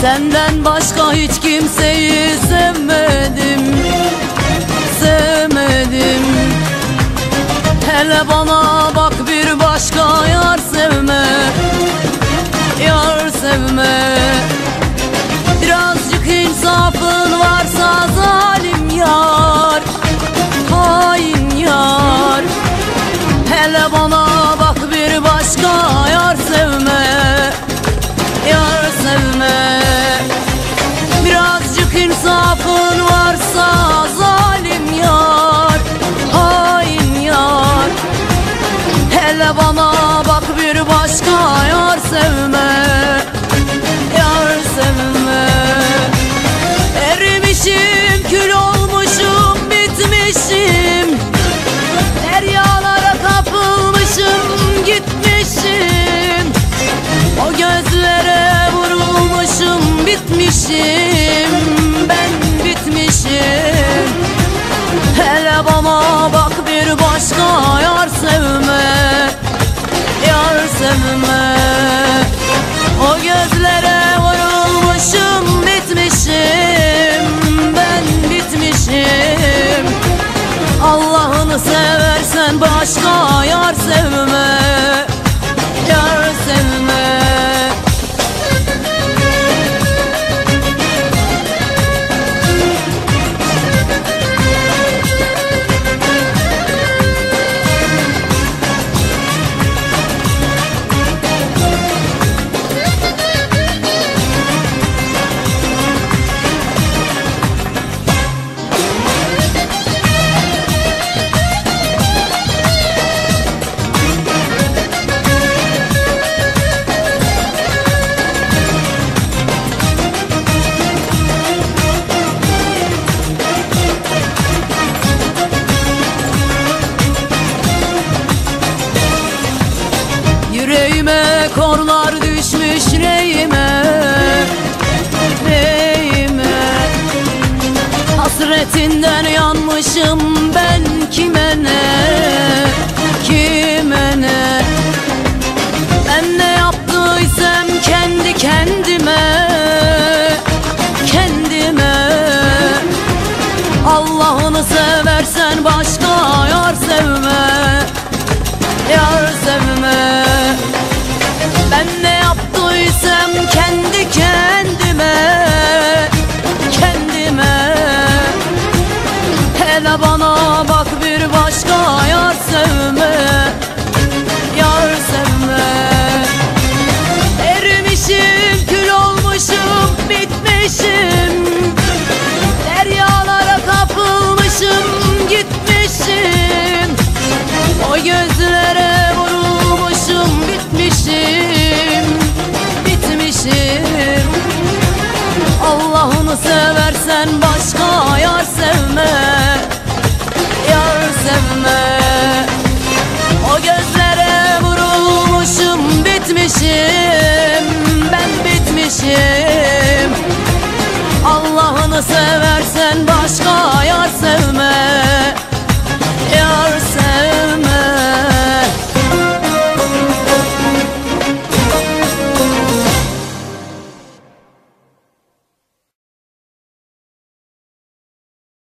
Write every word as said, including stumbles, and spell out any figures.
Senden başka hiç kimseyi sevmedim, sevmedim. Hele bana bak, bir başka yar sevme, yar sevme. Birazcık insafın varsa zalim yar, hain yar. Hele bana bak, bir başka yar sevme, yar sevme. Birazcık insafın varsa zalim yar, hain yar. Hele bana bak, bir başka yar sevme, yar sevme. Erimişim, kül olmuşum, bitmişim. Deryalara kapılmışım, gitmişim. O gözlere vurulmuşum, bitmişim. Ben bitmişim. Hele bana bak, bir başka yar sevme, yar sevme. O gözlere vurulmuşum, bitmişim. Ben bitmişim. Allah'ını seversen başka yar sevme, yar sevme. Yüreğime korlar düşmüş, reyime, reyime. Hasretinden yanmışım ben, kime ne, kime ne. Ben ne yaptıysam kendi kendime, kendime. Allah'ını seversen başka yar sevme, yar sevme. Ben ne yaptıysam kendi kendime, kendime. Hele bana bak, bir başka yar sevme, yar sevme. Erimişim, kül olmuşum, bitmişim. Deryalara kapılmışım, gitmişim. O gözlere vurulmuşum, bitmişim, bitmişim. Allah'ını seversen başka yar sevme, yar sevme. O gözlere vurulmuşum, bitmişim. Ben bitmişim. Allah'ını seversen başka yar sevme,